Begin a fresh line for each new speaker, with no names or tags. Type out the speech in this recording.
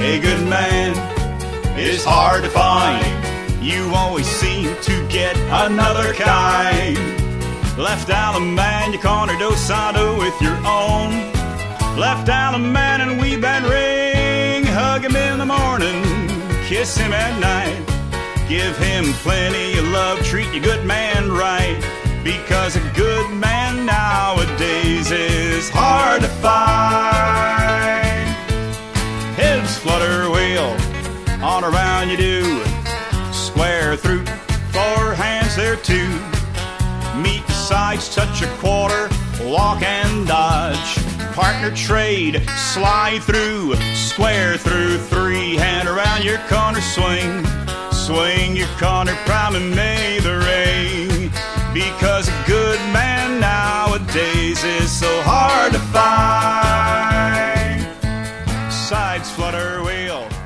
A good man is hard to find. You always seem to get another kind. Left out a man, you corner dos sado with your own. Left out a man and weave that ring. Hug him in the morning, kiss him at night. Give him plenty of love, treat your good man right. Because a good man nowadays is hard to find. Heads flutter wheel, on around you do. Square through, four hands there too. Meet sides, touch a quarter, walk and dodge. Partner trade, slide through, square through, three hand around your corner swing. Swing your corner, prime and may the rain. Because a good man nowadays is so hard to find. Sides flutter wheel,